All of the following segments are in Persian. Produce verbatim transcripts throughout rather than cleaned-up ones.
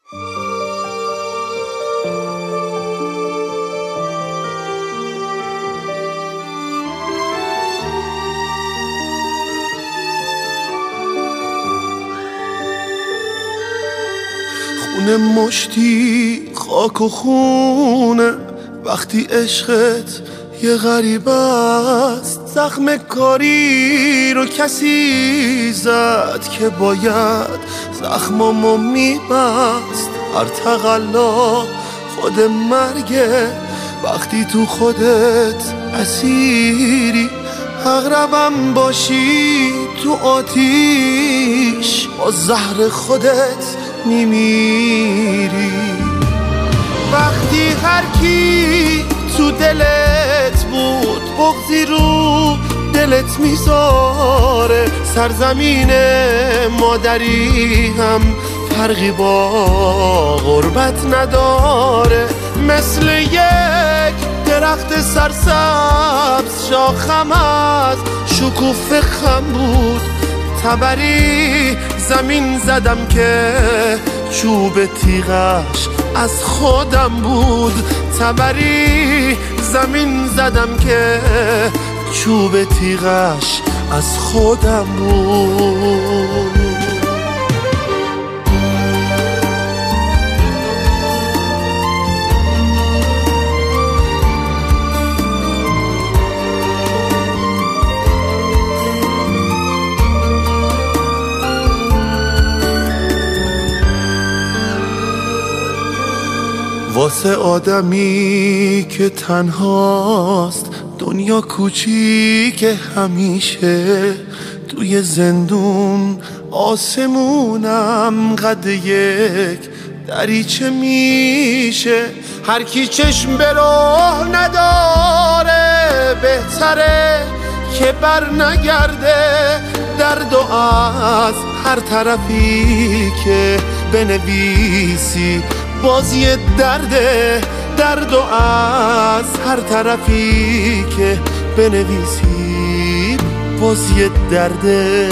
خونه مشتی خاک و خونه وقتی عشقت یه غریب است. زخم کاری رو کسی زد که باید زخممو میبست. هر تقلا خود مرگه وقتی تو خودت اسیری. اغربم باشی تو آتیش با زهر خودت میمیری. وقتی هر کی تو دلت بود بغضی رو دلت میذاره. سرزمین مادری هم فرقی با غربت نداره. مثل یک درخت سرسبز شاخم از شکوفه خم بود. تبری زمین زدم که چوب تیغش از خودم بود. تبری زمین زدم که چوب تیغش از خودم بود. واسه آدمی که تنهاست دنیا کوچیکه همیشه. توی زندون آسمونم قد یک دریچه میشه. هر کی چشم به راه نداره بهتره که بر نگرده. درد و از هر طرفی که بنویسی بازی درده. درد و از هر طرفی که بنویسی بازی درده.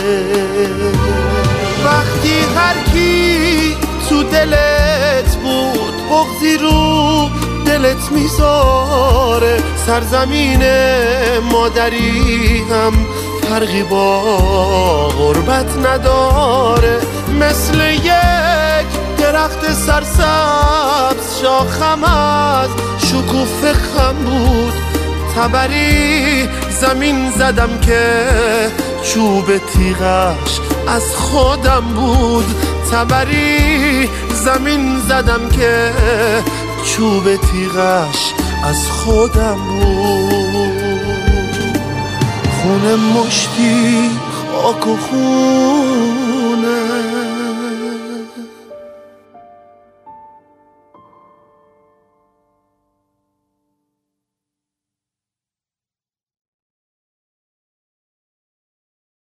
وقتی هر کی تو دلت بود بغضی رو دلت میذاره. سرزمین مادری هم فرقی با غربت نداره. مثل یک درخت سرسبز شاخم از شکوفه خم بود. تبری زمین زدم که چوب تیغش از خودم بود. تبری زمین زدم که چوب تیغش از خودم بود. خونه مشتی خاک و خون